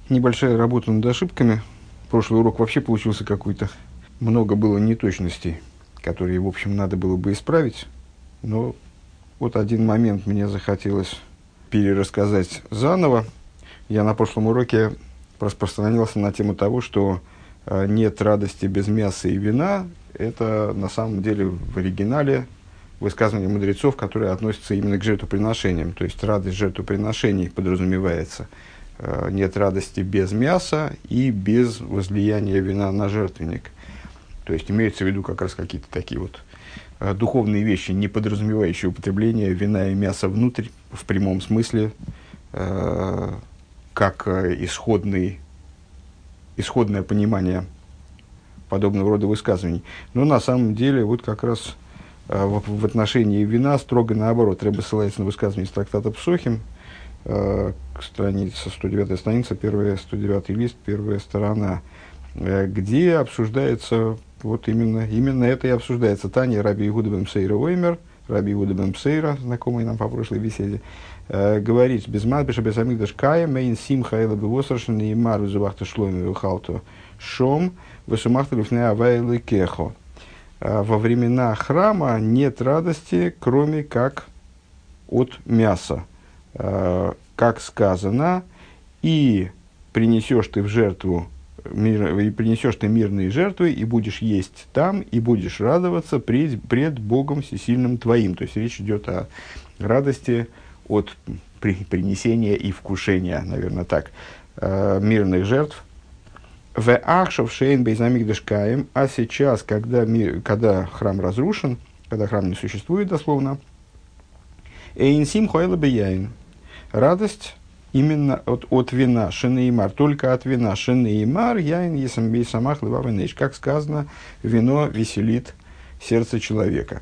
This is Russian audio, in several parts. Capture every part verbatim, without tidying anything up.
Небольшая работа над ошибками. Прошлый урок вообще получился какой-то. Много было неточностей, которые, в общем, надо было бы исправить. Но вот один момент мне захотелось перерассказать заново. Я на прошлом уроке распространился на тему того, что э, нет радости без мяса и вина. Это на самом деле в оригинале высказывание мудрецов, которые относятся именно к жертвоприношениям. То есть радость жертвоприношений подразумевается. Э, нет радости без мяса и без возлияния вина на жертвенник. То есть имеется в виду как раз какие-то такие вот э, духовные вещи, не подразумевающие употребление вина и мяса внутрь, в прямом смысле, э, как э, исходный, исходное понимание подобного рода высказываний. Но на самом деле вот как раз э, в, в отношении вина строго наоборот. Рэбе ссылается на высказывание из трактата Псохим, э, страница, сто девятая страница, первая, сто девятый лист, первая сторона, э, где обсуждается вот именно, именно это и обсуждается. Таня Раби Иуда бен Псейра Оймер, Раби Иуда бен Псейра, знакомый нам по прошлой беседе, э, говорит: без мадбеша без амигдаш кая мейн симха эла бевосрашен и мару зубахта шломи вихалто шом вышумахта люфнея авайлы кехо. Во времена храма нет радости, кроме как от мяса. Как сказано, и принесешь ты в жертву, мир, и принесешь ты мирные жертвы, и будешь есть там, и будешь радоваться пред, пред Богом всесильным твоим. То есть речь идет о радости от при, принесения и вкушения, наверное, так, мирных жертв. В Ахшов Шейн Бейзамикдешкаем, а сейчас, когда, мир, когда храм разрушен, когда храм не существует дословно, Эйнсим Хойла Бейяин, радость именно от, от вина, Шенеймар, только от вина, Шенеймар, Яин Есам Бейсамах Левавенеш, как сказано, вино веселит сердце человека.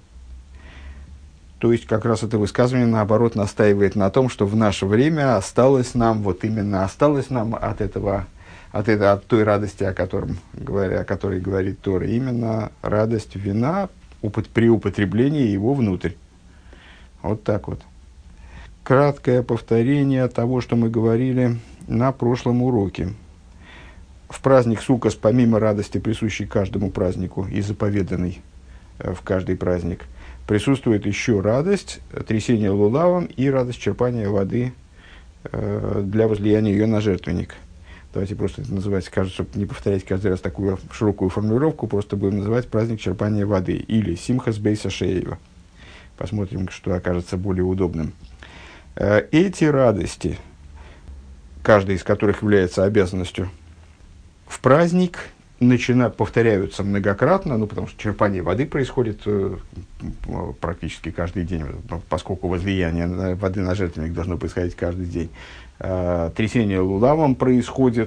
То есть, как раз это высказывание, наоборот, настаивает на том, что в наше время осталось нам, вот именно осталось нам от этого, От, этой, от той радости, о, котором, говоря, о которой говорит Тора, именно радость вина упот, при употреблении его внутрь. Вот так вот. Краткое повторение того, что мы говорили на прошлом уроке. В праздник Суккос, помимо радости, присущей каждому празднику и заповеданной э, в каждый праздник, присутствует еще радость трясения лулавом и радость черпания воды э, для возлияния ее на жертвенник. Давайте просто это называть, чтобы не повторять каждый раз такую широкую формулировку, просто будем называть праздник черпания воды или Симхас Бейса Шеева. Посмотрим, что окажется более удобным. Эти радости, каждая из которых является обязанностью в праздник, начина, повторяются многократно, ну, потому что черпание воды происходит э, практически каждый день, поскольку возлияние воды на жертвенник должно происходить каждый день. Э, трясение лулавом происходит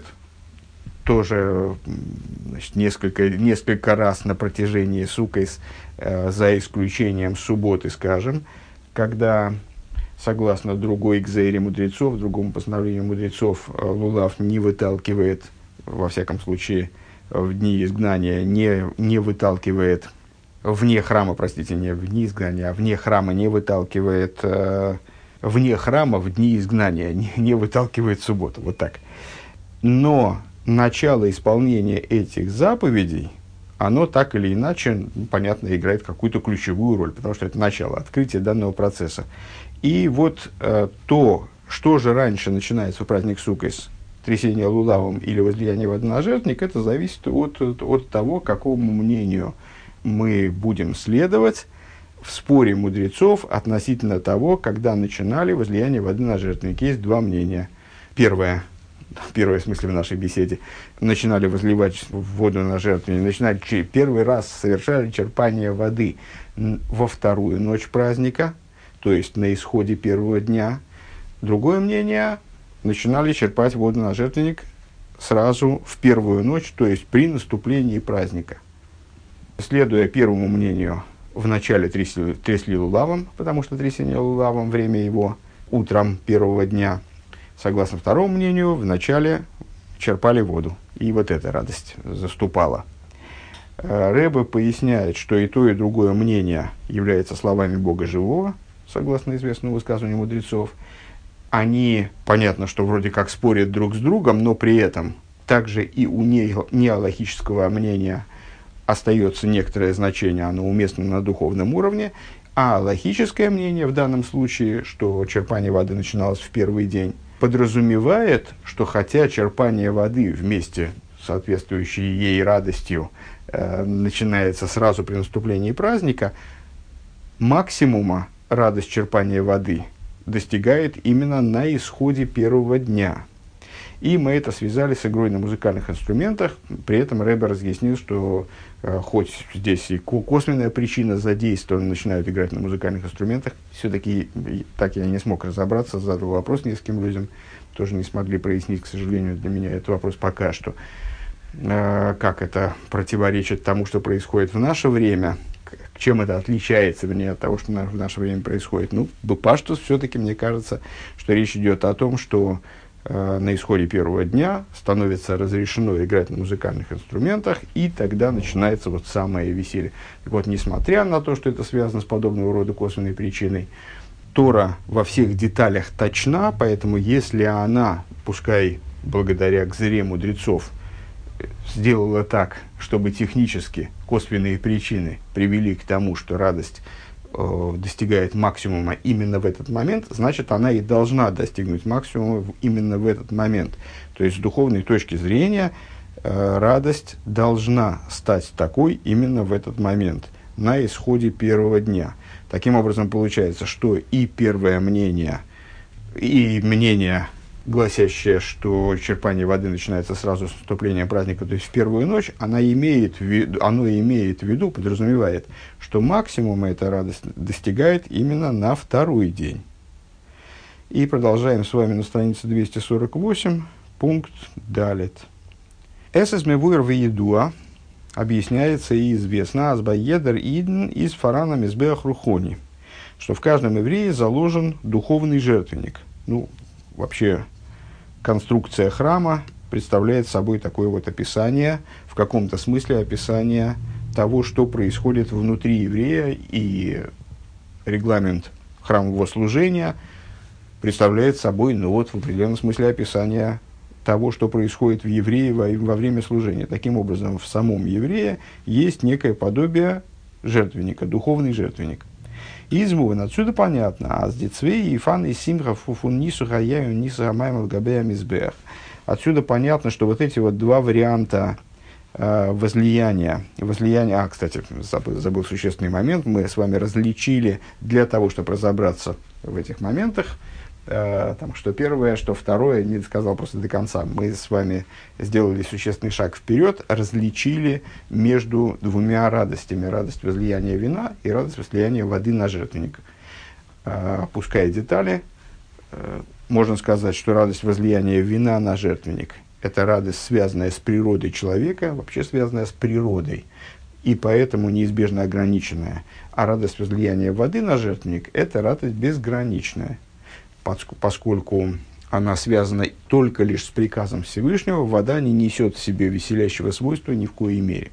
тоже, значит, несколько, несколько раз на протяжении Суккос, э, за исключением субботы, скажем, когда, согласно другой гзейре мудрецов, другому постановлению мудрецов, э, лулав не выталкивает, во всяком случае, в дни изгнания не, не выталкивает, вне храма, простите, не в дни изгнания, а вне храма не выталкивает, э, вне храма в дни изгнания не, не выталкивает субботу, вот так. Но начало исполнения этих заповедей, оно так или иначе, ну, понятно, играет какую-то ключевую роль, потому что это начало, открытие данного процесса. И вот э, то, что же раньше начинается в праздник Суккос, трясение лулавом или возлияние воды на жертвенник, это зависит от, от, от того, какому мнению мы будем следовать в споре мудрецов относительно того, когда начинали возлияние воды на жертвенник. Есть два мнения. Первое, первое в смысле в нашей беседе, начинали возливать воду на жертвенник, начинали, первый раз совершали черпание воды во вторую ночь праздника, то есть на исходе первого дня. Другое мнение, начинали черпать воду на жертвенник сразу в первую ночь, то есть при наступлении праздника. Следуя первому мнению, вначале трясли, трясли лулавом, потому что трясение лулавом, время его утром первого дня. Согласно второму мнению, вначале черпали воду, и вот эта радость заступала. Ребе поясняет, что и то, и другое мнение является словами Бога живого, согласно известному высказыванию мудрецов. они, понятно, что вроде как спорят друг с другом, но при этом также и у неалахического мнения остается некоторое значение, оно уместно на духовном уровне, а алахическое мнение в данном случае, что черпание воды начиналось в первый день, подразумевает, что хотя черпание воды вместе с соответствующей ей радостью э, начинается сразу при наступлении праздника, максимума радость черпания воды достигает именно на исходе первого дня. И мы это связали с игрой на музыкальных инструментах. При этом Ребе разъяснил, что э, хоть здесь и косвенная причина задействована, начинают играть на музыкальных инструментах, все-таки так я не смог разобраться, задал вопрос нескольким людям, тоже не смогли прояснить, к сожалению, для меня этот вопрос пока что. Э, как это противоречит тому, что происходит в наше время, чем это отличается, вернее, от того, что в наше время происходит. Ну, бепаштус, все-таки мне кажется, что речь идет о том, что на исходе первого дня становится разрешено играть на музыкальных инструментах, и тогда начинается вот самое веселье. Так вот, несмотря на то, что это связано с подобного рода косвенной причиной, Тора во всех деталях точна, поэтому если она, пускай благодаря гзыре мудрецов, сделала так, чтобы технически косвенные причины привели к тому, что радость достигает максимума именно в этот момент, значит, она и должна достигнуть максимума именно в этот момент. То есть, с духовной точки зрения, э, радость должна стать такой именно в этот момент, на исходе первого дня. Таким образом, получается, что и первое мнение, и мнение, гласящее, что черпание воды начинается сразу с наступления праздника, то есть в первую ночь, она имеет в виду, оно имеет в виду, подразумевает, что максимум эта радость достигает именно на второй день. И продолжаем с вами на странице двести сорок восемь, пункт далит. «Эсэс мевуэр веедуа» объясняется и известно «Азбаедер идн из фарана мизбеах рухони», что в каждом еврее заложен духовный жертвенник. Ну, вообще, конструкция храма представляет собой такое вот описание, в каком-то смысле описание того, что происходит внутри еврея, и регламент храмового служения представляет собой, ну вот, в определенном смысле описание того, что происходит в еврее во, во время служения. Таким образом, в самом еврее есть некое подобие жертвенника, духовный жертвенник. Измуван, отсюда понятно, а с децвей и фан и симха фуфун нису хаяю нису хамаем алгабея мизбех. Отсюда понятно, что вот эти вот два варианта э, возлияния, возлияния, а, кстати, забыл, забыл существенный момент, мы с вами различили для того, чтобы разобраться в этих моментах, э, там, что первое, что второе, не сказал просто до конца, мы с вами сделали существенный шаг вперед, различили между двумя радостями, радость возлияния вина и радость возлияния воды на жертвенник. Э, опуская детали, э, можно сказать, что радость возлияния вина на жертвенник – это радость, связанная с природой человека, вообще связанная с природой, и поэтому неизбежно ограниченная. А радость возлияния воды на жертвенник – это радость безграничная, поскольку она связана только лишь с приказом Всевышнего, вода не несет в себе веселящего свойства ни в коей мере.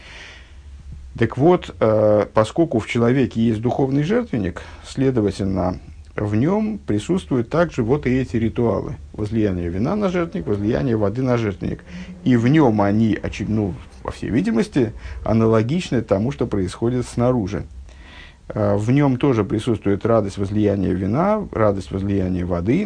Так вот, э, поскольку в человеке есть духовный жертвенник, следовательно, в нем присутствуют также вот и эти ритуалы. Возлияние вина на жертвенник, возлияние воды на жертвенник. И в нем они, ну, по всей видимости, аналогичны тому, что происходит снаружи. В нем тоже присутствует радость возлияния вина, радость возлияния воды.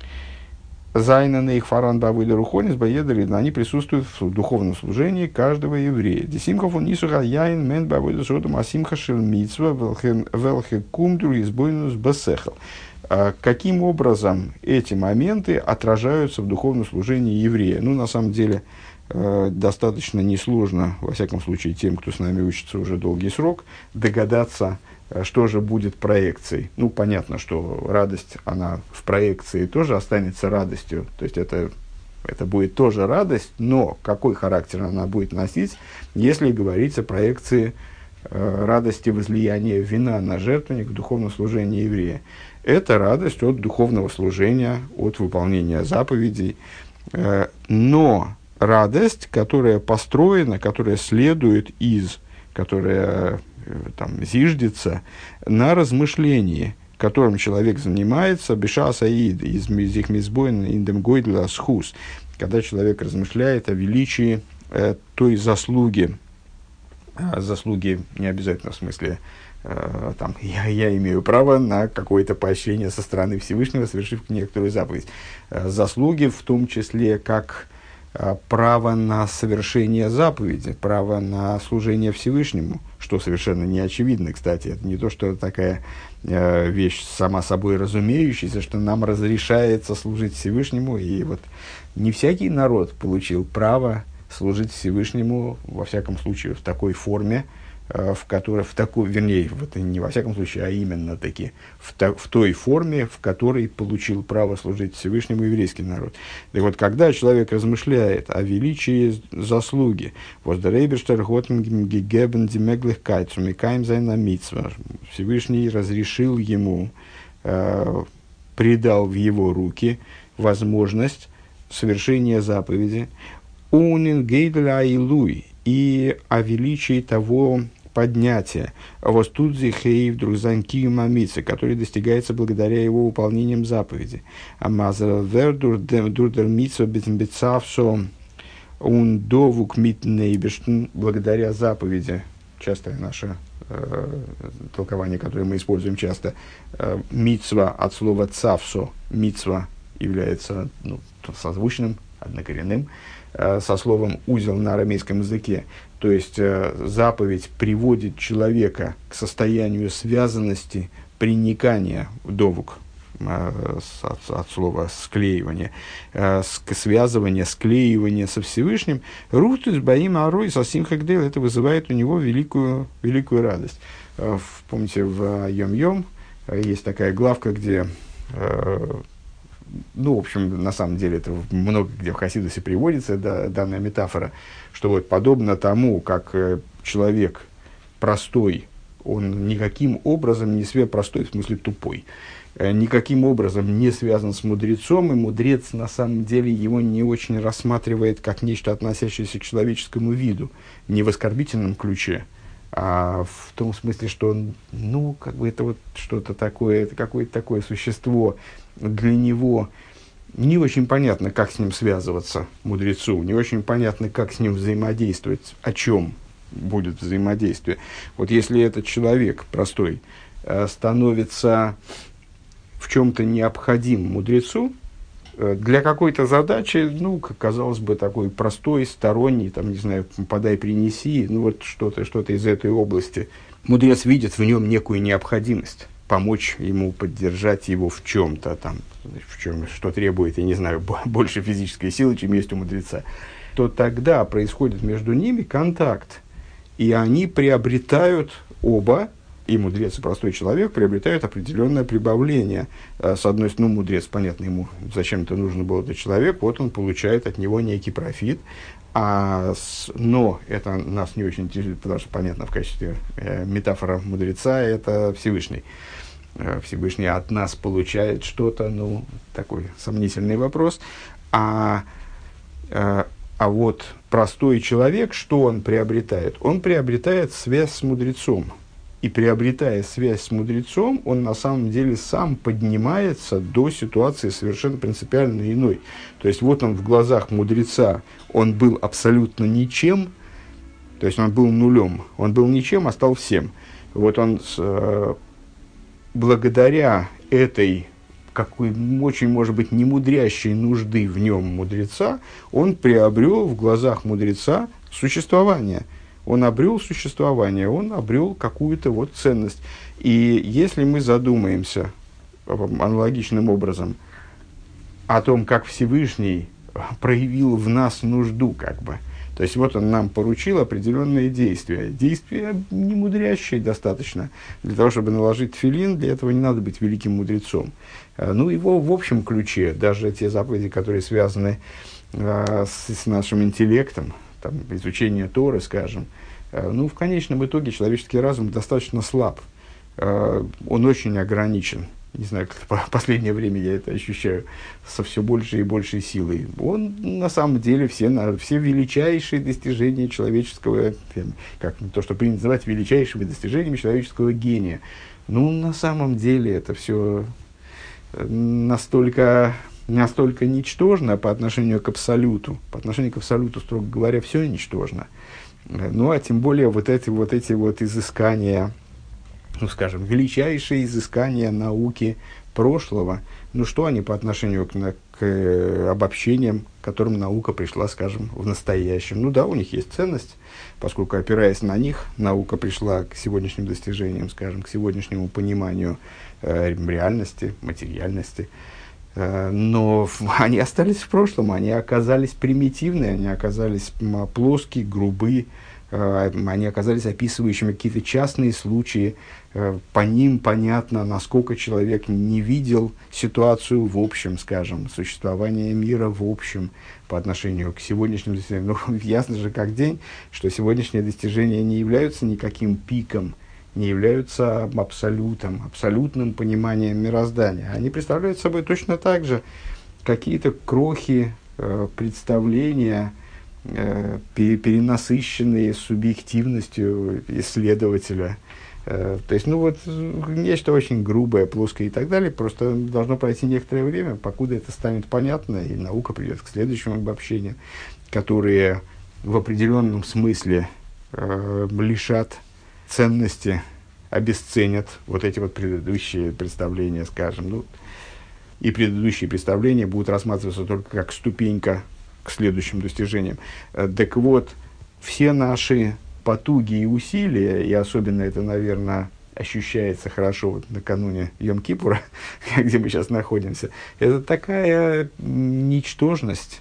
Зайна на их фаран бавыля рухонис баедеридна, они присутствуют в духовном служении каждого еврея. Десимхов он нисуха яин мен бавыля шотам асимха шельмитсва велхе кумдру избойнус басехал. Каким образом эти моменты отражаются в духовном служении еврея? Ну, на самом деле, достаточно несложно, во всяком случае, тем, кто с нами учится уже долгий срок, догадаться, что же будет проекцией. Ну, понятно, что радость, она в проекции тоже останется радостью. То есть, это, это будет тоже радость, но какой характер она будет носить, если говорить о проекции э, радости возлияния вина на жертвенник в духовном служении еврея. Это радость от духовного служения, от выполнения заповедей. Э, но радость, которая построена, которая следует из, которая там зиждется на размышлении, которым человек занимается, бешаса иид, из их мизбоин индем гойдла схус, когда человек размышляет о величии э, той заслуги, э, заслуги не обязательно в смысле, э, там, я, я имею право на какое-то поощрение со стороны Всевышнего, совершив некоторую заповедь, э, заслуги в том числе как право на совершение заповеди, право на служение Всевышнему, что совершенно не очевидно, кстати. Это не то, что такая э, вещь сама собой разумеющаяся, что нам разрешается служить Всевышнему, и вот не всякий народ получил право служить Всевышнему, во всяком случае, в такой форме, э, в которой, в такой, вернее, вот, не во всяком случае, а именно таки, в, та, в той форме, в которой получил право служить Всевышнему еврейский народ. Так вот, когда человек размышляет о величии заслуги, Всевышний разрешил ему, э, придал в его руки возможность совершения заповеди, и о величии того поднятия, востудзи хейв друзанки мамицы, который достигается благодаря его выполнением заповеди. Амазер вердур дурдер митсо бецавсо ундовук митнейбештн, благодаря заповеди, частое наше э, толкование, которое мы используем часто, э, митсва от слова цавсо, митсва является ну, созвучным, однокоренным, э, со словом узел на арамейском языке. То есть э, заповедь приводит человека к состоянию связанности, приникания в довук, э, с, от, от слова склеивание, э, ск, связывание, склеивание со Всевышним. Рутус баим арой сасим хагдел, это вызывает у него великую, великую радость. Э, в, помните, в Йом-Йом э, есть такая главка, где э, ну, в общем, на самом деле, это много где в Хасидусе приводится, да, данная метафора, что вот подобно тому, как э, человек простой, он никаким образом не связан, простой в смысле тупой, э, никаким образом не связан с мудрецом, и мудрец на самом деле его не очень рассматривает как нечто, относящееся к человеческому виду, не в оскорбительном ключе, а в том смысле, что он, ну, как бы это вот что-то такое, это какое-то такое существо, для него не очень понятно, как с ним связываться мудрецу, не очень понятно, как с ним взаимодействовать, о чем будет взаимодействие. Вот если этот человек простой становится в чем-то необходим мудрецу, для какой-то задачи, ну, как казалось бы, такой простой, сторонний, там, не знаю, подай, принеси, ну, вот что-то, что-то из этой области. Мудрец видит в нем некую необходимость помочь ему, поддержать его в чем-то, там, в чем, что требует, я не знаю, больше физической силы, чем есть у мудреца, то тогда происходит между ними контакт, и они приобретают оба, и мудрец, и простой человек приобретают определенное прибавление. С одной стороны, ну, мудрец, понятно, ему зачем-то нужен был этот человек, вот он получает от него некий профит, а с, но это нас не очень интересует, потому что, понятно, в качестве э, метафора мудреца это Всевышний. Э, Всевышний от нас получает что-то, ну, такой сомнительный вопрос. А, э, а вот простой человек, что он приобретает? Он приобретает связь с мудрецом. И приобретая связь с мудрецом, он на самом деле сам поднимается до ситуации совершенно принципиально иной. То есть вот он в глазах мудреца, он был абсолютно ничем, то есть он был нулем, он был ничем, а стал всем. Вот он э, благодаря этой, какой очень, может быть, немудрящей нужды в нем мудреца, он приобрел в глазах мудреца существование. Он обрел существование, он обрел какую-то вот ценность. И если мы задумаемся аналогичным образом о том, как Всевышний проявил в нас нужду, как бы, то есть вот он нам поручил определенные действия, действия немудрящие достаточно. Для того, чтобы наложить тфилин, для этого не надо быть великим мудрецом. Ну, его в общем ключе, даже те заповеди, которые связаны э, с, с нашим интеллектом, там, изучение Торы, скажем, э, ну, в конечном итоге человеческий разум достаточно слаб, э, он очень ограничен. Не знаю, как в последнее время я это ощущаю со все большей и большей силой. Он, на самом деле, все, все величайшие достижения человеческого, как то, что принято называть величайшими достижениями человеческого гения, Ну, на самом деле это все настолько, настолько ничтожно по отношению к абсолюту. По отношению к абсолюту, строго говоря, все ничтожно. Ну, а тем более вот эти вот, эти вот изыскания, ну, скажем, величайшие изыскания науки прошлого, ну, что они по отношению к, к обобщениям, к которым наука пришла, скажем, в настоящем? Ну да, у них есть ценность, поскольку, опираясь на них, наука пришла к сегодняшним достижениям, скажем, к сегодняшнему пониманию э, реальности, материальности. Э, но они остались в прошлом, они оказались примитивные, они оказались плоские, грубые, э, они оказались описывающими какие-то частные случаи. Э, по ним понятно, насколько человек не видел ситуацию в общем, скажем, существование мира в общем по отношению к сегодняшним достижениям. Ну, ясно же как день, что сегодняшние достижения не являются никаким пиком, не являются абсолютом, абсолютным пониманием мироздания. Они представляют собой точно так же какие-то крохи э, представления, э, перенасыщенные субъективностью исследователя. Э, то есть, ну вот, нечто очень грубое, плоское и так далее. Просто должно пройти некоторое время, покуда это станет понятно, и наука придет к следующему обобщению, которые в определенном смысле э, лишат ценности, обесценят вот эти вот предыдущие представления, скажем. Ну, и предыдущие представления будут рассматриваться только как ступенька к следующим достижениям. Э, так вот, все наши потуги и усилия, и особенно это, наверное, ощущается хорошо вот накануне Йом-Кипура, где мы сейчас находимся, это такая ничтожность,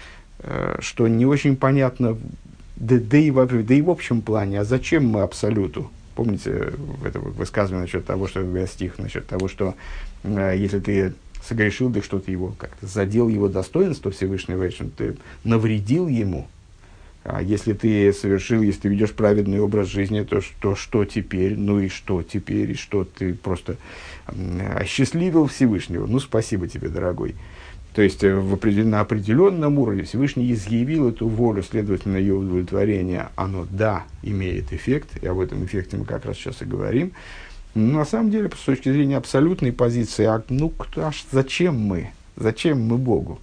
что не очень понятно, да, да, и, в, да и в общем плане, а зачем мы абсолюту? Помните это высказывание насчет того, что стих, насчет того, что э, если ты согрешил, да что-то его как-то задел его достоинство Всевышнего, что ты навредил ему. А если ты совершил, если ты ведешь праведный образ жизни, то что, что теперь? Ну и что теперь? И что ты просто осчастливил Всевышнего? Ну, спасибо тебе, дорогой. То есть, в определен, на определенном уровне Всевышний изъявил эту волю, следовательно, ее удовлетворение, оно, да, имеет эффект, и об этом эффекте мы как раз сейчас и говорим. Но на самом деле, с точки зрения абсолютной позиции, а, ну, кто, аж, зачем мы? Зачем мы Богу?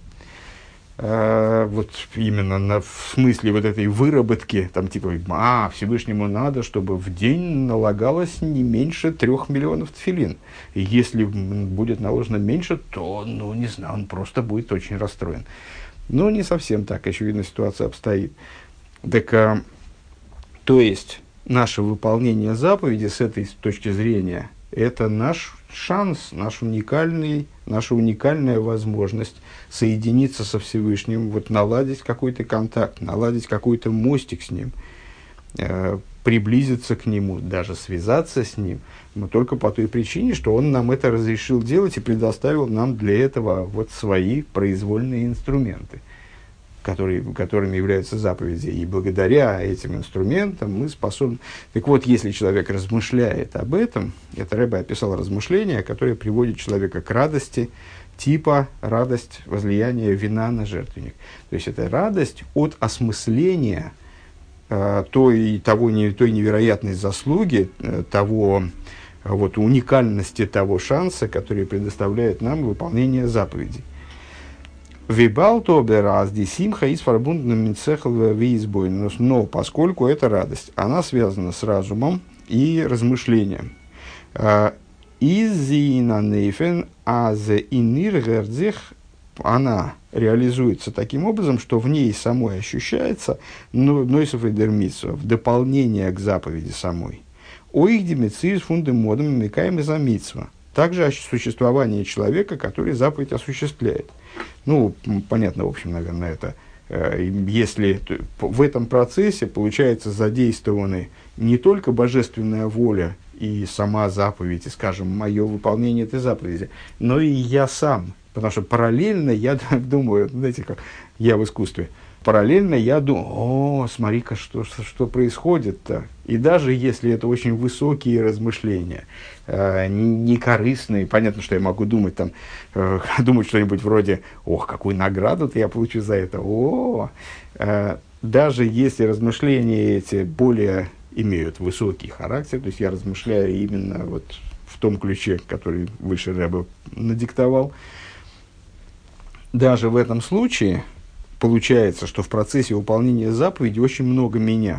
Uh, вот именно на, в смысле вот этой выработки, там типа, а, Всевышнему надо, чтобы в день налагалось не меньше трех миллионов тфилин. И если будет наложено меньше, то, ну, не знаю, он просто будет очень расстроен. Но не совсем так, очевидно, ситуация обстоит. Так, а, то есть, наше выполнение заповеди с этой точки зрения, это наш шанс, наш уникальный, наша уникальная возможность соединиться со Всевышним, вот, наладить какой-то контакт, наладить какой-то мостик с Ним, э, приблизиться к Нему, даже связаться с Ним, но только по той причине, что Он нам это разрешил делать и предоставил нам для этого вот свои произвольные инструменты, которые, которыми являются заповеди. И благодаря этим инструментам мы способны... Так вот, если человек размышляет об этом, это Ребе описал размышления, которые приводят человека к радости, типа радость возлияния вина на жертвенник. То есть, это радость от осмысления э, той, того, не, той невероятной заслуги, э, того, вот, уникальности того шанса, который предоставляет нам выполнение заповедей. Но поскольку эта радость, она связана с разумом и размышлением. Она реализуется таким образом, что в ней самой ощущается нойсов и дермитсва, в дополнение к заповеди самой. Оихдимицис фундем модом микаем из амитсва. Также существование человека, который заповедь осуществляет. Ну, понятно, в общем, наверное, это, э, если в этом процессе, получается, задействованы не только божественная воля и сама заповедь, и, скажем, мое выполнение этой заповеди, но и я сам. Потому что параллельно я думаю, знаете, как я в искусстве, параллельно я думаю, о, смотри-ка, что, что, что происходит-то. И даже если это очень высокие размышления, э, некорыстные, понятно, что я могу думать, там, э, думать что-нибудь вроде, ох, какую награду-то я получу за это, о, э, даже если размышления эти более имеют высокий характер, то есть я размышляю именно вот в том ключе, который выше Ребе надиктовал. Даже в этом случае получается, что в процессе выполнения заповеди очень много меня.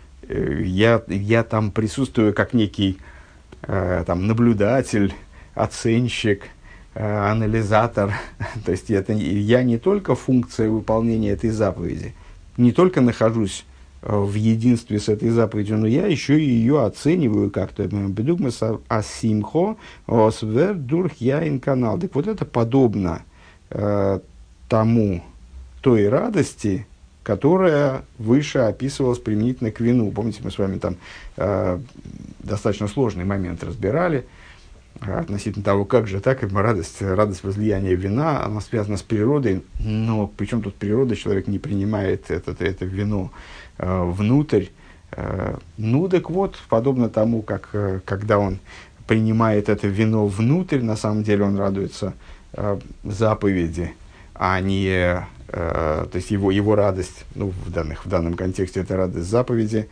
Я, я там присутствую как некий э, там, наблюдатель, оценщик, э, анализатор. То есть это, я не только функция выполнения этой заповеди, не только нахожусь в единстве с этой заповедью, но я еще и ее оцениваю как-то. Бедугмас асимхо освер дурх яин канал. Так вот это подобно э, тому, той радости, которая выше описывалась применительно к вину. Помните, мы с вами там э, достаточно сложный момент разбирали относительно того, как же так, радость, радость возлияния вина, она связана с природой, но причем тут природа, человек не принимает это, это вино э, внутрь. Э, ну, так вот, подобно тому, как э, когда он принимает это вино внутрь, на самом деле он радуется э, заповеди, а не, э, то есть его, его радость, ну, в, данных, в данном контексте это радость заповеди,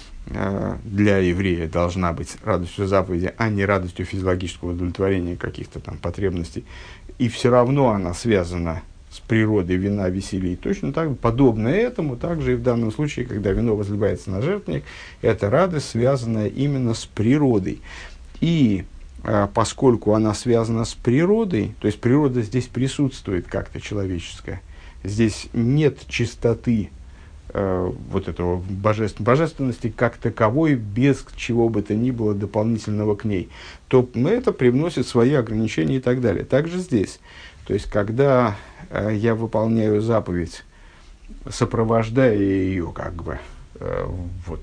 для еврея должна быть радостью заповеди, а не радостью физиологического удовлетворения каких-то там потребностей. И все равно она связана с природой вина, веселья. И точно так, подобно этому, также и в данном случае, когда вино возливается на жертвенник, эта радость связана именно с природой. И а, поскольку она связана с природой, то есть природа здесь присутствует как-то человеческая, здесь нет чистоты, вот этого божеств, божественности как таковой, без чего бы то ни было дополнительного к ней, то это привносит свои ограничения и так далее. Также здесь. То есть, когда э, я выполняю заповедь, сопровождая ее, как бы, э, вот,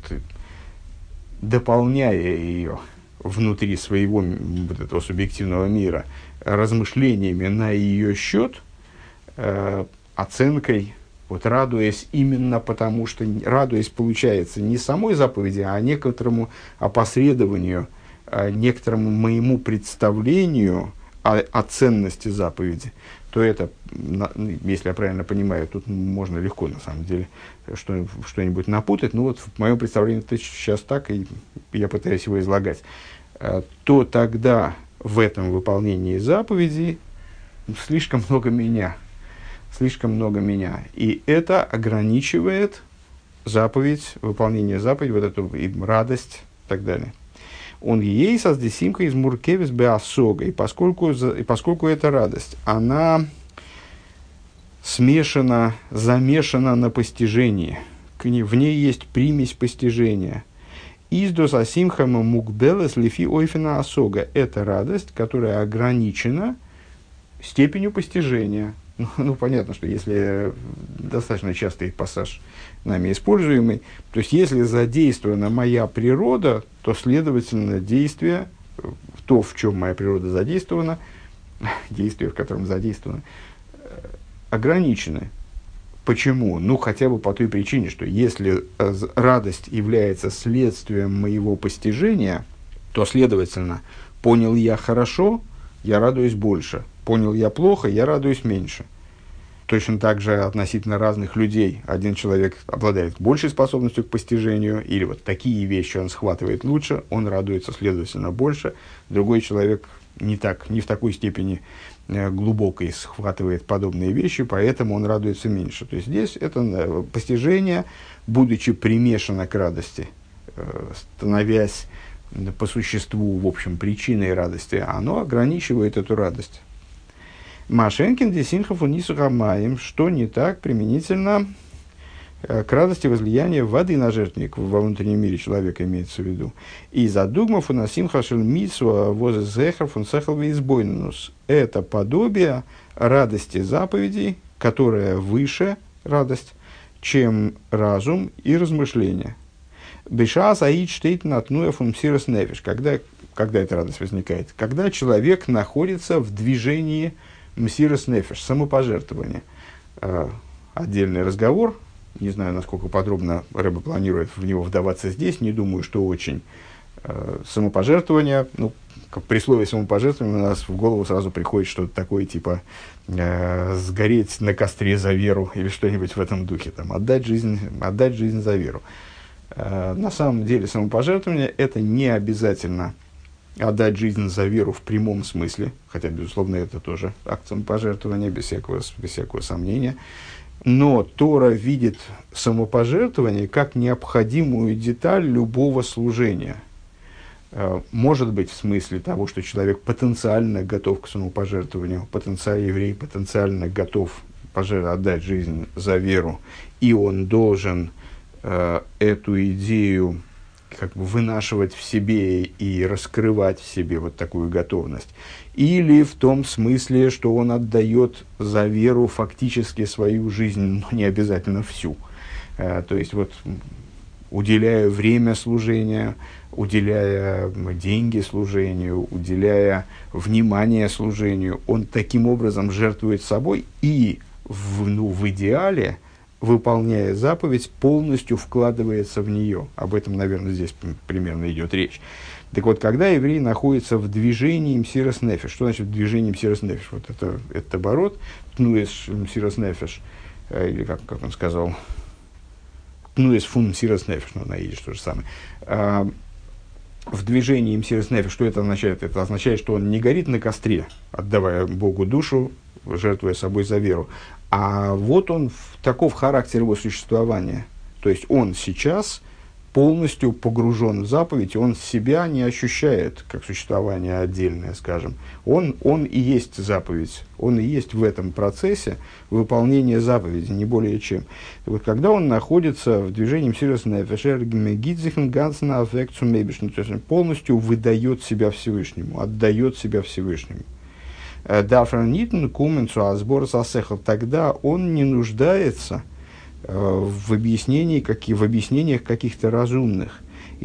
дополняя ее внутри своего вот этого субъективного мира размышлениями на ее счет, э, оценкой, вот, радуясь именно потому, что радуясь, получается, не самой заповеди, а некоторому опосредованию, а некоторому моему представлению о, о ценности заповеди, то это, если я правильно понимаю, тут можно легко, на самом деле, что, что-нибудь напутать, но вот в моем представлении это сейчас так, и я пытаюсь его излагать, то тогда в этом выполнении заповеди слишком много меня. Слишком много меня. И это ограничивает заповедь, выполнение заповеди, вот эту и радость и так далее. Он ей создесимка из муркевис беасога. И поскольку, и поскольку эта радость, она смешана, замешана на постижении, в ней есть примесь постижения. Издос асимхама мукбелес лифи ойфена асога. Это радость, которая ограничена степенью постижения. Ну, ну, понятно, что если достаточно частый пассаж нами используемый, то есть если задействована моя природа, то, следовательно, действие, то, в чем моя природа задействована, действие, в котором задействовано, ограничены. Почему? Ну, хотя бы по той причине, что если радость является следствием моего постижения, то, следовательно, понял я хорошо, я радуюсь больше. Понял я плохо, я радуюсь меньше. Точно так же относительно разных людей. Один человек обладает большей способностью к постижению, или вот такие вещи он схватывает лучше, он радуется, следовательно, больше. Другой человек не, так, не в такой степени э, глубокой схватывает подобные вещи, поэтому он радуется меньше. То есть здесь это постижение, будучи примешано к радости, э, становясь по существу, в общем, причиной радости, оно ограничивает эту радость. Машенкин десинхов унисухамаем, что не так применительно к радости возлияния воды на жертвенник во внутреннем мире человека, имеется в виду. И за дугмов унасим хашель митсва возезехар фунсехал веизбойнус. Это подобие радости заповедей, которая выше радость, чем разум и размышления. Бешас аид штейт натнуя функсирос нефиш. Когда, когда эта радость возникает? Когда человек находится в движении мсирос нефиш, самопожертвование. Э, отдельный разговор. Не знаю, насколько подробно Рэбе планирует в него вдаваться здесь. Не думаю, что очень. Э, самопожертвование. Ну, при слове самопожертвование у нас в голову сразу приходит что-то такое, типа э, сгореть на костре за веру или что-нибудь в этом духе. Там, отдать жизнь, отдать жизнь за веру. На самом деле самопожертвование это не обязательно отдать жизнь за веру в прямом смысле, хотя, безусловно, это тоже акт самопожертвования, без всякого, без всякого сомнения. Но Тора видит самопожертвование как необходимую деталь любого служения. Может быть, в смысле того, что человек потенциально готов к самопожертвованию, потенциально еврей потенциально готов пожер... отдать жизнь за веру, и он должен э, эту идею как бы вынашивать в себе и раскрывать в себе вот такую готовность. Или в том смысле, что он отдает за веру фактически свою жизнь, но не обязательно всю. Э, то есть, вот, уделяя время служения, уделяя деньги служению, уделяя внимание служению, он таким образом жертвует собой и в, ну, в идеале, выполняя заповедь, полностью вкладывается в нее. Об этом, наверное, здесь примерно идет речь. Так вот, когда еврей находится в движении мсирас нефеш, что значит в движении мсирас нефеш? Вот это, это оборот, тнуэс мсирас нефеш, или как, как он сказал, тнуэс фун мсирас нефеш, ну, на идиш то же самое. А, в движении мсирас нефеш, что это означает? Это означает, что он не горит на костре, отдавая Богу душу, жертвуя собой за веру. А вот он, таков характер его существования. То есть он сейчас полностью погружен в заповедь, и он себя не ощущает как существование отдельное, скажем. Он, он и есть заповедь, он и есть в этом процессе выполнения заповеди, не более чем. И вот когда он находится в движении мсирас нефеш, полностью выдает себя Всевышнему, отдает себя Всевышнему. Тогда он не нуждается э, в, объяснении, как, в объяснениях каких-то разумных.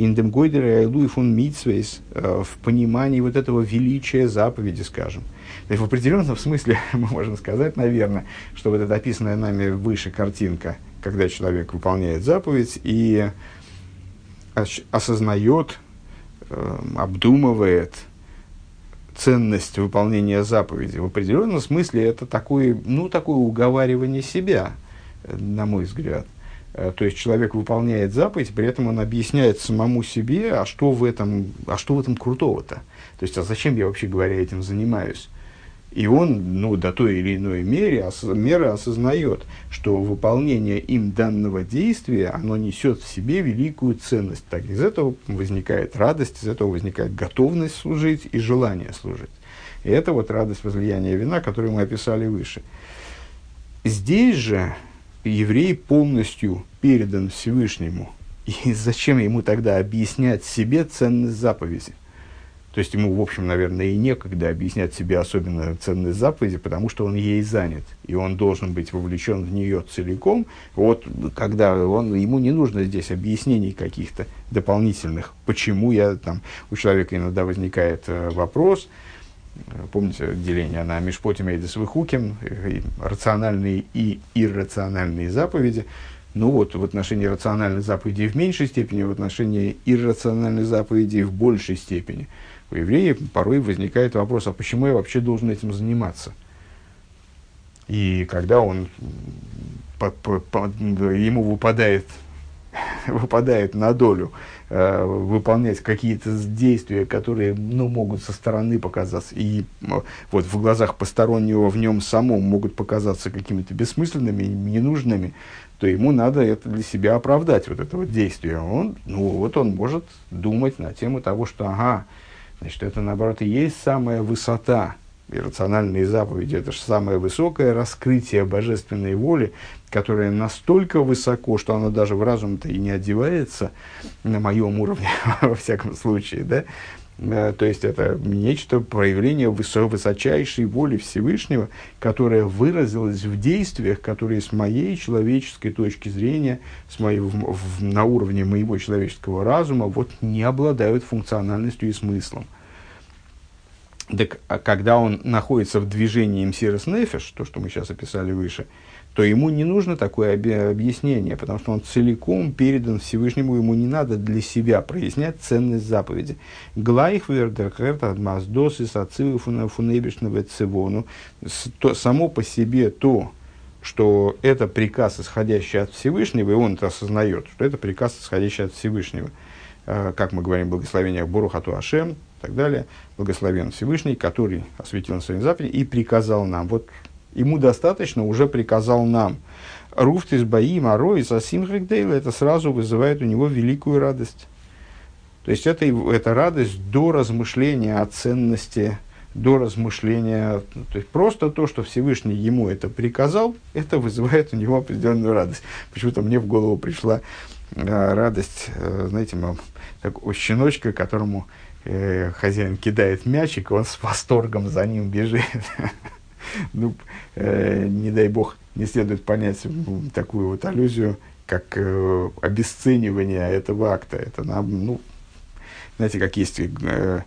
В понимании вот этого величия заповеди, скажем. То есть в определенном смысле мы можем сказать, наверное, что вот эта описанная нами выше картинка, когда человек выполняет заповедь и осознает, э, обдумывает ценность выполнения заповеди, в определенном смысле это такое, ну, такое уговаривание себя, на мой взгляд. То есть человек выполняет заповедь, при этом он объясняет самому себе, а что в этом, а что в этом крутого-то? То есть, а зачем я, вообще говоря, этим занимаюсь? И он, ну, до той или иной меры, ос, меры осознает, что выполнение им данного действия, оно несет в себе великую ценность. Так, из этого возникает радость, из этого возникает готовность служить и желание служить. И это вот радость возлияния вина, которую мы описали выше. Здесь же еврей полностью передан Всевышнему. И зачем ему тогда объяснять себе ценность заповеди? То есть ему, в общем, наверное, и некогда объяснять себе особенно ценность заповеди, потому что он ей занят, и он должен быть вовлечен в нее целиком. Вот когда он, ему не нужно здесь объяснений каких-то дополнительных, почему я там, у человека иногда возникает э, вопрос, помните деление на мишпотим эйдес вихуким, рациональные и иррациональные заповеди. Ну вот, в отношении рациональных заповедей в меньшей степени, в отношении иррациональных заповедей в большей степени. У еврея порой возникает вопрос, а почему я вообще должен этим заниматься? И когда он, по, по, по, ему выпадает, выпадает на долю э, выполнять какие-то действия, которые, ну, могут со стороны показаться, и вот в глазах постороннего в нем самом могут показаться какими-то бессмысленными, ненужными, то ему надо это для себя оправдать, вот это вот действие. Он, ну, вот он может думать на тему того, что, ага, значит, это, наоборот, и есть самая высота. Иррациональные заповеди – это же самое высокое раскрытие божественной воли, которое настолько высоко, что оно даже в разум-то и не одевается на моем уровне, во всяком случае, да? То есть, это нечто, проявление высо- высочайшей воли Всевышнего, которое выразилось в действиях, которые с моей человеческой точки зрения, с моей, в, в, на уровне моего человеческого разума, вот, не обладают функциональностью и смыслом. Так, а когда он находится в движении мсирас нефеш, то, что мы сейчас описали выше, то ему не нужно такое объяснение, потому что он целиком передан Всевышнему, ему не надо для себя прояснять ценность заповеди. Само по себе то, что это приказ, исходящий от Всевышнего, и он это осознает, что это приказ, исходящий от Всевышнего. Как мы говорим в благословениях Борух ату Ашем, и так далее. Благословен Всевышний, который осветил на своей заповеди и приказал нам. Вот ему достаточно, уже приказал нам. Руфтис баим арой сасим хэгдейла, это сразу вызывает у него великую радость. То есть это, это радость до размышления о ценности, до размышления, то есть просто то, что Всевышний ему это приказал, это вызывает у него определенную радость. Почему-то мне в голову пришла э, радость, э, знаете, такого щеночка, которому э, хозяин кидает мячик, и он с восторгом за ним бежит. Ну, э, не дай бог, не следует понять такую вот аллюзию, как э, обесценивание этого акта. Это нам, ну, знаете, как есть э,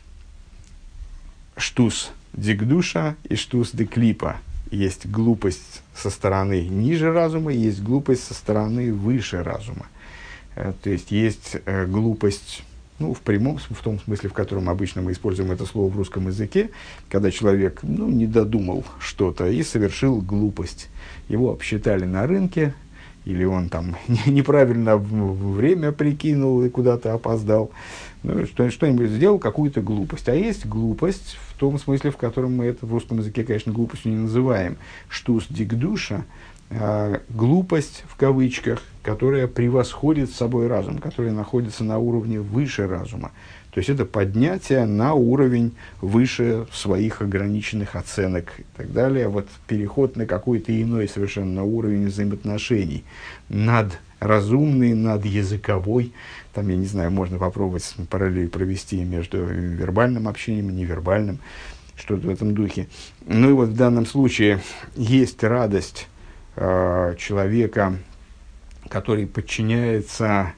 штус дикдуша и штус деклипа. Есть глупость со стороны ниже разума, есть глупость со стороны выше разума. Э, то есть есть э, глупость, ну, в прямом, в том смысле, в котором обычно мы используем это слово в русском языке, когда человек, ну, не додумал что-то и совершил глупость. Его обсчитали на рынке, или он там неправильно время прикинул и куда-то опоздал, ну, что, что-нибудь сделал, какую-то глупость. А есть глупость в том смысле, в котором мы это в русском языке, конечно, глупостью не называем. Штус дикдуша, э, глупость в кавычках, которая превосходит собой разум, которая находится на уровне выше разума. То есть это поднятие на уровень выше своих ограниченных оценок и так далее. Вот переход на какой-то иной совершенно уровень взаимоотношений. Надразумный, надязыковой. Там, я не знаю, можно попробовать параллель провести между вербальным общением и невербальным. Что-то в этом духе. Ну и вот в данном случае есть радость э, человека, который подчиняется...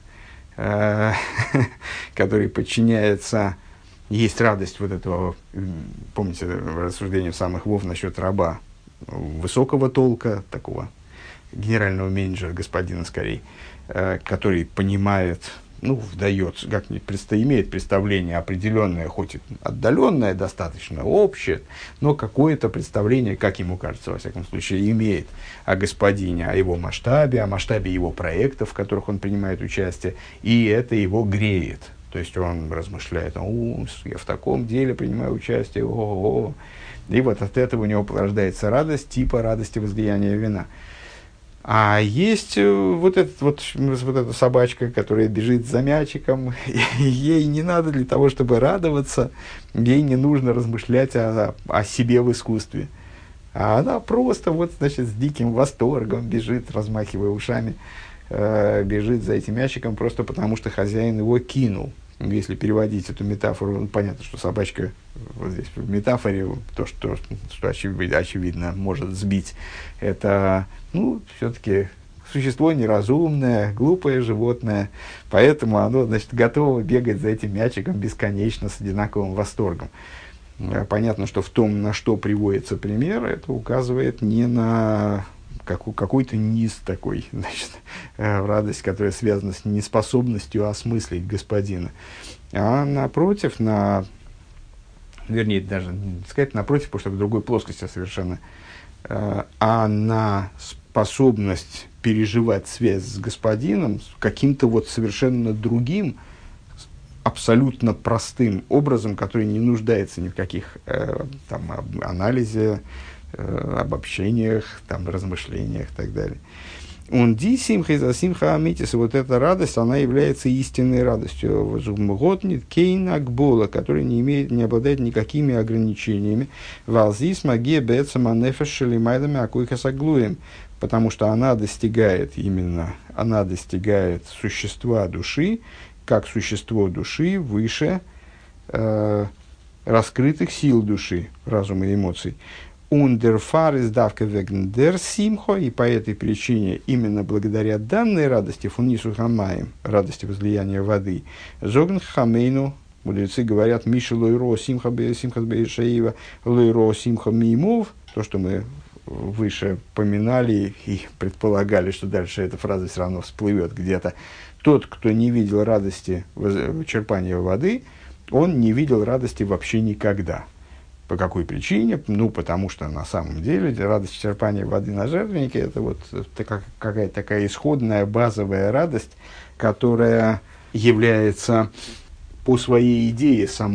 который подчиняется, есть радость вот этого, помните, рассуждение в самых вов насчет раба высокого толка, такого генерального менеджера, господина скорее, который понимает, ну, вдается, как-нибудь предста- имеет представление определенное, хоть и отдаленное, достаточно общее, но какое-то представление, как ему кажется, во всяком случае, имеет о господине, о его масштабе, о масштабе его проектов, в которых он принимает участие, и это его греет. То есть он размышляет, о, я в таком деле принимаю участие, о-о-о. И вот от этого у него порождается радость, типа радости возлияния вина. А есть вот, этот, вот, вот эта собачка, которая бежит за мячиком, и ей не надо для того, чтобы радоваться, ей не нужно размышлять о, о себе в искусстве. А она просто вот, значит, с диким восторгом бежит, размахивая ушами, э, бежит за этим мячиком просто потому, что хозяин его кинул. Если переводить эту метафору, ну, понятно, что собачка вот здесь в метафоре, то, что, что очевидно, очевидно может сбить, это, ну, все-таки существо неразумное, глупое животное, поэтому оно, значит, готово бегать за этим мячиком бесконечно с одинаковым восторгом. Понятно, что в том, на что приводится пример, это указывает не на какой-то низ такой, значит, радость, которая связана с неспособностью осмыслить господина, а напротив, на, вернее, даже сказать напротив, потому что в другой плоскости совершенно, а на способность переживать связь с господином каким-то вот совершенно другим, абсолютно простым образом, который не нуждается ни в каких э, там, анализе, обобщениях, там, размышлениях и так далее. Он ди симха за симха амитис, вот эта радость, она является истинной радостью. Готнит кейн акбола, который не имеет, не обладает никакими ограничениями. Валзис магия бецама нефеш шелимайдами акуйка саглуем, потому что она достигает именно, она достигает существа души, как существо души выше э, раскрытых сил души, разума и эмоций. Ундерфар из давка вегндер симхо, и по этой причине, именно благодаря данной радости, фунису хамаем, радости возлияния воды, зогн хамейну, мудрецы говорят, миши лойро симха симха бейшаива, лойро симха мимов, то, что мы выше поминали и предполагали, что дальше эта фраза все равно всплывет где-то. Тот, кто не видел радости черпания воды, он не видел радости вообще никогда. По какой причине? Ну, потому что на самом деле радость черпания воды на жертвеннике – это вот какая-то такая исходная базовая радость, которая является по своей идее самой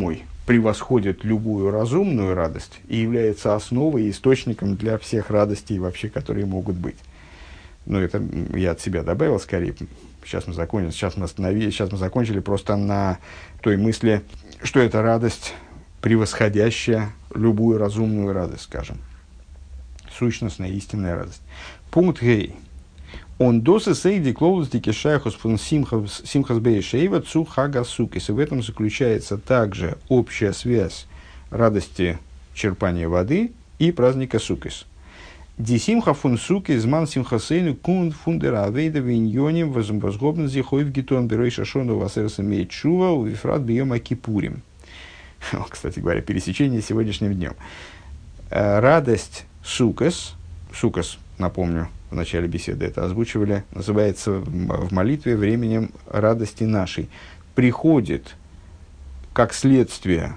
превосходит любую разумную радость и является основой и источником для всех радостей вообще, которые могут быть. Ну, это я от себя добавил скорее. Сейчас мы закончили, сейчас мы остановились, сейчас мы закончили просто на той мысли, что это радость, превосходящая любую разумную радость, скажем. Сущностная, истинная радость. Пункт Гей. Он досы сейди клоуздики шайхус фун симхас бейшейва цу хага сукис. И в этом заключается также общая связь радости черпания воды и праздника сукис. Ди симха фун сукис ман симхасейну кун фундера авейда виньоним возгобн зихой в гитон берой шашону васерса мейчува увифрат бьема кипурим. Кстати говоря, пересечение сегодняшним днем. Радость сукис, сукис, напомню, в начале беседы это озвучивали, называется в молитве временем радости нашей, приходит как следствие,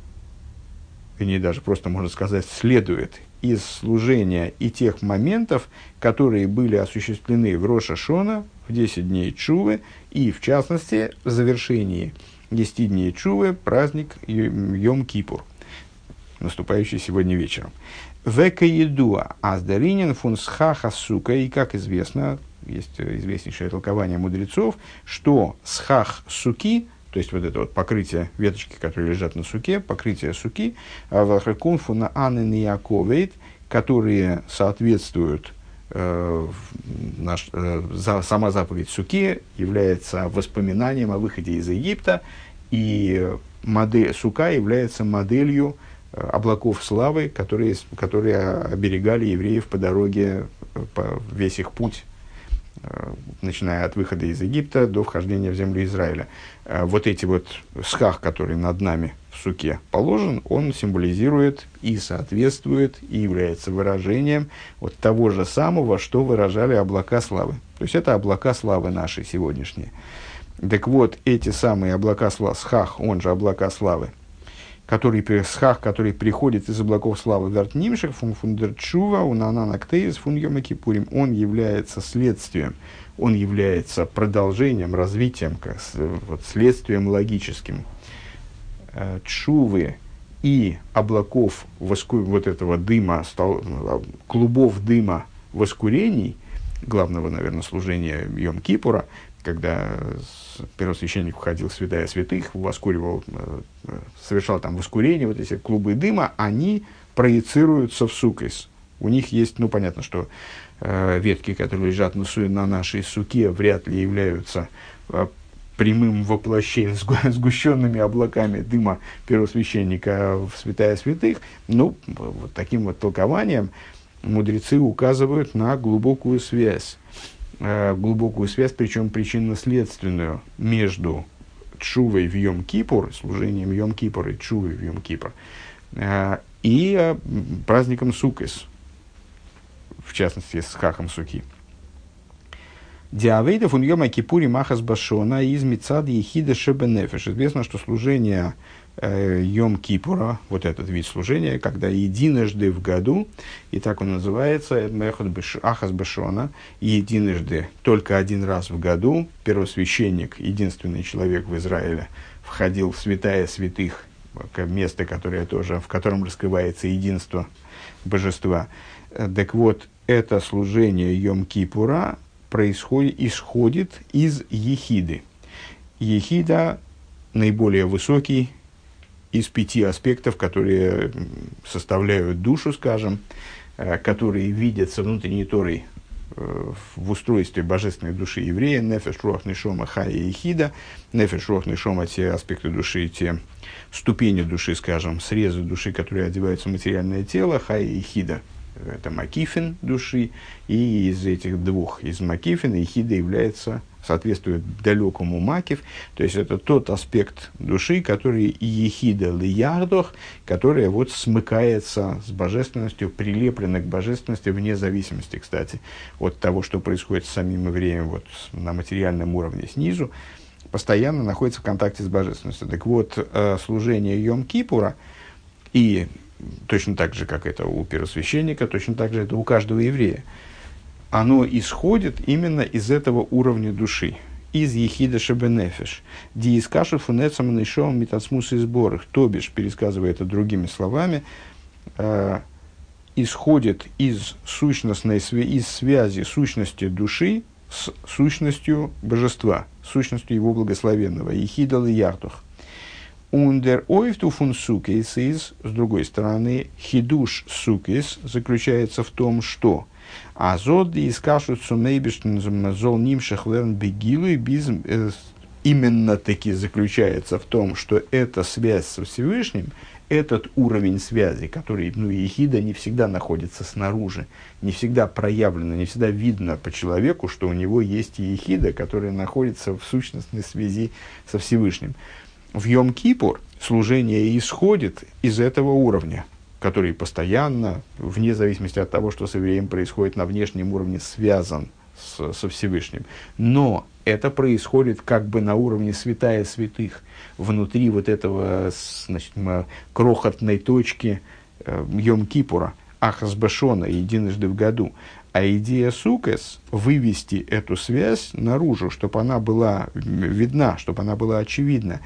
и не даже просто можно сказать, следует из служения и тех моментов, которые были осуществлены в Рош ха-Шана, в десять дней Тшувы, и в частности в завершении десяти дней Тшувы праздник Йом-Кипур, наступающий сегодня вечером. Века едуа аздаринин фун схаха сука, и как известно, есть известнейшее толкование мудрецов, что схах суки, то есть вот это вот покрытие веточки, которые лежат на суке, покрытие суки, вахакун фуна анен яковейт, которые соответствуют э, наш, э, за, сама заповедь суки является воспоминанием о выходе из Египта, и модель, сука является моделью облаков славы, которые, которые оберегали евреев по дороге, по весь их путь, начиная от выхода из Египта до вхождения в землю Израиля. Вот эти вот схах, который над нами в суке положен, он символизирует и соответствует, и является выражением вот того же самого, что выражали облака славы. То есть это облака славы наши сегодняшние. Так вот, эти самые облака славы, схах, он же облака славы, который, схах, который приходит из облаков славы Вертнимших, фун фундерчува, унананактеис, фун йомакипурим, он является следствием, он является продолжением, развитием, вот, следствием логическим чувы и облаков, воску, вот этого дыма, стол, клубов дыма воскурений, главного, наверное, служения Йом-Кипура, когда первосвященник входил в святая святых, воскуривал, совершал там воскурение, вот эти клубы дыма, они проецируются в сукис. У них есть, ну, понятно, что э, ветки, которые лежат на, на нашей суке, вряд ли являются э, прямым воплощением, сгущенными облаками дыма первосвященника в святая святых. Ну, вот таким вот толкованием мудрецы указывают на глубокую связь. глубокую связь, причем причинно-следственную, между Тшувой в Йом-Кипур, служением Йом-Кипур и Тшувой в Йом-Кипур, и праздником Суккос, в частности, с хахом Суки. Диавейдов он Йом-Кипури махас башона из мицад ехида шебенефеш. Известно, что служение Йом-Кипура, вот этот вид служения, когда единожды в году, и так он называется, Ахас Бешона, единожды, только один раз в году, первосвященник, единственный человек в Израиле, входил в святая святых, место, которое тоже, в котором раскрывается единство божества. Так вот, это служение Йом-Кипура происходит, исходит из ехиды. Ехида наиболее высокий из пяти аспектов, которые составляют душу, скажем, которые видятся внутренней Торой в устройстве божественной души еврея, нефеш, руах, нешома, хая и хида. Нефеш, руах, нешома — те аспекты души, те ступени души, скажем, срезы души, которые одеваются в материальное тело, хая и хида. Это макифин души, и из этих двух, из макифина и хида является, соответствует далекому макив, то есть это тот аспект души, который ехида лиярдох, которая вот смыкается с божественностью, прилеплена к божественности вне зависимости, кстати, от того, что происходит с самим евреем вот, на материальном уровне снизу, постоянно находится в контакте с божественностью. Так вот, служение Йом-Кипура и точно так же, как это у первосвященника, точно так же это у каждого еврея, оно исходит именно из этого уровня души, из ехида шебенефеш. Ди искашу фунецам нишом митацмус и сборах. То бишь, пересказывая это другими словами, э, исходит из сущностной из связи сущности души с сущностью божества, сущностью его благословенного. Ехида лияртух. Ундер ойфту фун сукейс из, с другой стороны, хидуш сукейс заключается в том, что азод и скажут сумейбиштен зол нимших лерн бегилу и биз именно таки заключается в том, что эта связь со Всевышним, этот уровень связи, который, ну, ехида не всегда находится снаружи, не всегда проявлено, не всегда видно по человеку, что у него есть ехида, которая находится в сущностной связи со Всевышним. В Йом-Кипур служение исходит из этого уровня, который постоянно, вне зависимости от того, что с евреем происходит на внешнем уровне, связан с, со Всевышним. Но это происходит как бы на уровне святая святых, внутри вот этого, значит, крохотной точки э, Йом-Кипура, Ахасбашона, единожды в году. А идея сукес – вывести эту связь наружу, чтобы она была видна, чтобы она была очевидна.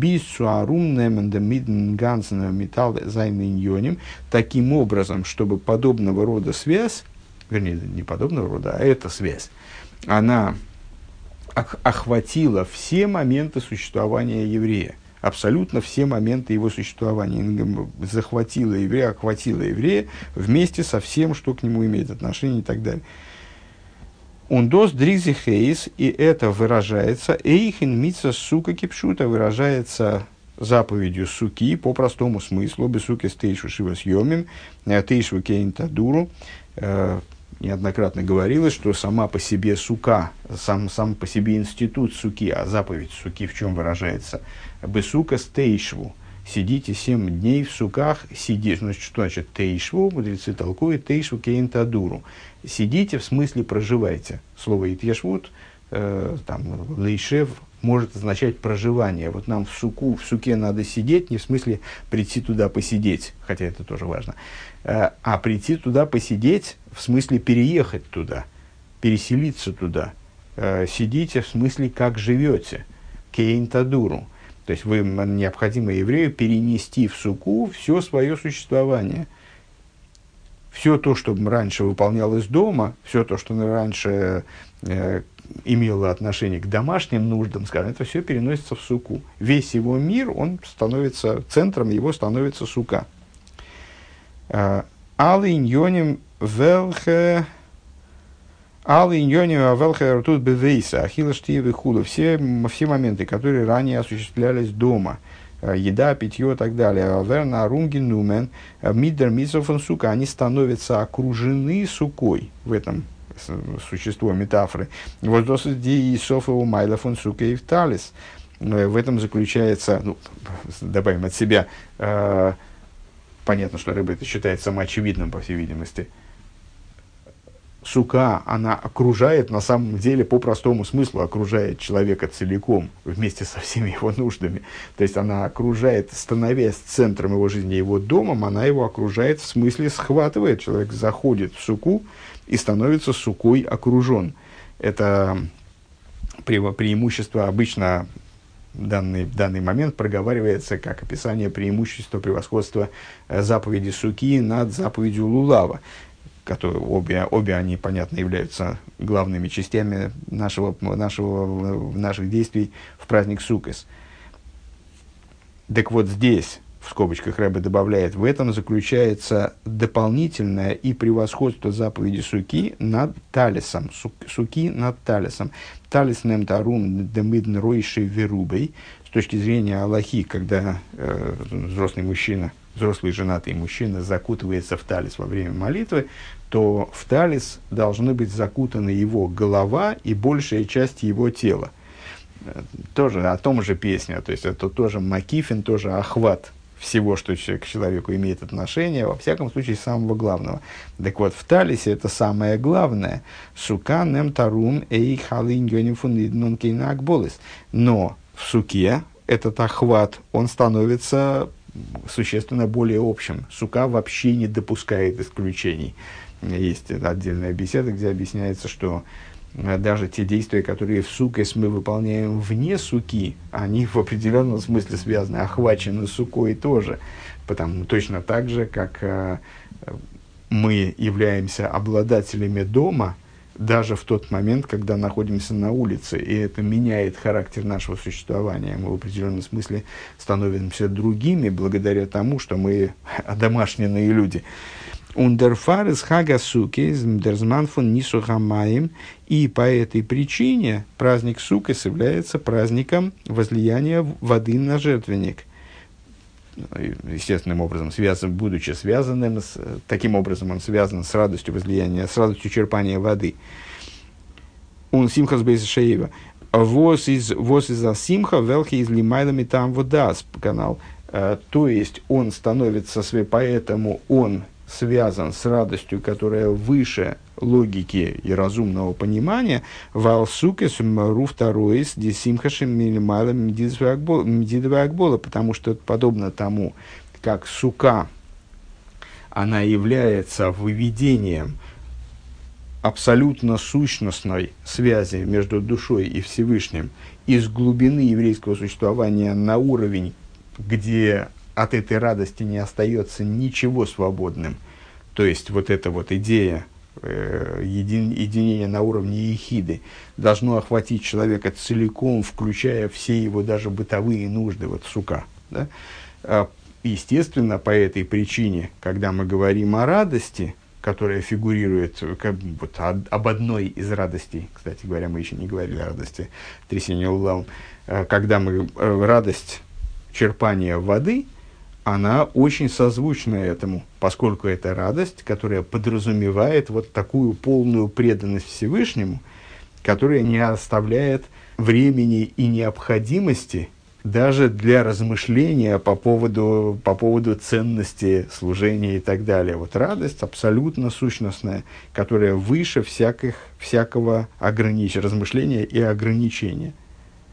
Таким образом, чтобы подобного рода связь, вернее, не подобного рода, а эта связь, она охватила все моменты существования еврея. Абсолютно все моменты его существования. Захватила еврея, охватила еврея вместе со всем, что к нему имеет отношение и так далее. Ундос дризи хейс, и это выражается, эйхен митса сука кипшута, выражается заповедью суки по простому смыслу, без суки стейшу шива съемим, тейшу кейнта дуру. Неоднократно говорилось, что сама по себе сука, сам, сам по себе институт суки, а заповедь суки в чем выражается? Бесука стейшву. Сидите семь дней в суках, сидишь, значит, что значит тейшву, мудрецы толкуют, тейшву кейнтадуру. Сидите, в смысле проживайте. Слово итьешвут, э, там, лейшев, может означать проживание. Вот нам в суку, в суке надо сидеть, не в смысле прийти туда посидеть, хотя это тоже важно, э, а прийти туда посидеть, в смысле переехать туда, переселиться туда. Э, сидите, в смысле как живете, кейнтадуру. То есть вы, необходимо еврею перенести в суку все свое существование. Все то, что раньше выполнялось дома, все то, что раньше э, имело отношение к домашним нуждам, скажем, это все переносится в суку. Весь его мир, он становится, центром его становится сука. Алы иньоним велхе... Алы иньоним велхе ртут бевейса, ахилла штиевы хула. Все моменты, которые ранее осуществлялись дома. Еда, питье и так далее. Верна, рунги, нумен, мидер, мисофон, сука. Они становятся окружены сукой в этом существо метафоры. Воздосит ди и софа у майлофон, сука и вталис. В этом заключается, ну, добавим от себя, э, понятно, что рыба это считает самоочевидным, по всей видимости. Сука, она окружает, на самом деле, по простому смыслу, окружает человека целиком, вместе со всеми его нуждами. То есть, она окружает, становясь центром его жизни, его домом, она его окружает, в смысле, схватывает. Человек заходит в суку и становится сукой окружен. Это пре- преимущество обычно, данный, данный момент проговаривается как описание преимущества, превосходства заповеди суки над заповедью лулава. Которые, обе, обе они, понятно, являются главными частями нашего, нашего, наших действий в праздник Суккос. Так вот здесь, в скобочках Ребе добавляет, в этом заключается дополнительное и превосходство заповеди суки над талисом. Суки над талисом. Талис нем тарун демидн ройши верубей. С точки зрения Аллахи, когда э, взрослый мужчина, взрослый женатый мужчина закутывается в талис во время молитвы, то в талис должны быть закутаны его голова и большая часть его тела. Тоже о том же песня, то есть это тоже макифин, тоже охват всего, что к человеку имеет отношение, во всяком случае, самого главного. Так вот, в талисе это самое главное. Сука нем тарум эй халин йонифуниднун кейнак болес. Но в суке этот охват, он становится существенно более общим. Сука вообще не допускает исключений. Есть отдельная беседа, где объясняется, что даже те действия, которые в суккос мы выполняем вне суки, они в определенном смысле связаны, охвачены сукой тоже. Потому, точно так же, как э, мы являемся обладателями дома, даже в тот момент, когда находимся на улице, и это меняет характер нашего существования. Мы в определенном смысле становимся другими благодаря тому, что мы одомашненные люди. Ундерфарес хагасуки дерзман фон нисухамаем, и по этой причине праздник Суккос является праздником возлияния воды на жертвенник. Естественным образом, связан, будучи связанным, с, таким образом он связан с радостью возлияния, с радостью черпания воды. Он симхас бейс шеева. Вос из вос из симха велхи из лимайлами там водас канал. То есть он становится свой, поэтому он связан с радостью, которая выше логики и разумного понимания. Вал Суккос ру второй с десимхашем милимайлом медидовой акбола, потому что подобно тому, как сука, она является выведением абсолютно сущностной связи между душой и Всевышним из глубины еврейского существования на уровень, где от этой радости не остается ничего свободным. То есть, вот эта вот идея э, един, единения на уровне ехиды должно охватить человека целиком, включая все его даже бытовые нужды, вот сука. Да? А, естественно, по этой причине, когда мы говорим о радости, которая фигурирует как, вот, об одной из радостей, кстати говоря, мы еще не говорили о радости трясения улавом, когда мы радость черпания воды, она очень созвучна этому, поскольку это радость, которая подразумевает вот такую полную преданность Всевышнему, которая не оставляет времени и необходимости даже для размышления по поводу, по поводу ценности служения и так далее. Вот радость абсолютно сущностная, которая выше всяких, всякого огранич... размышления и ограничения.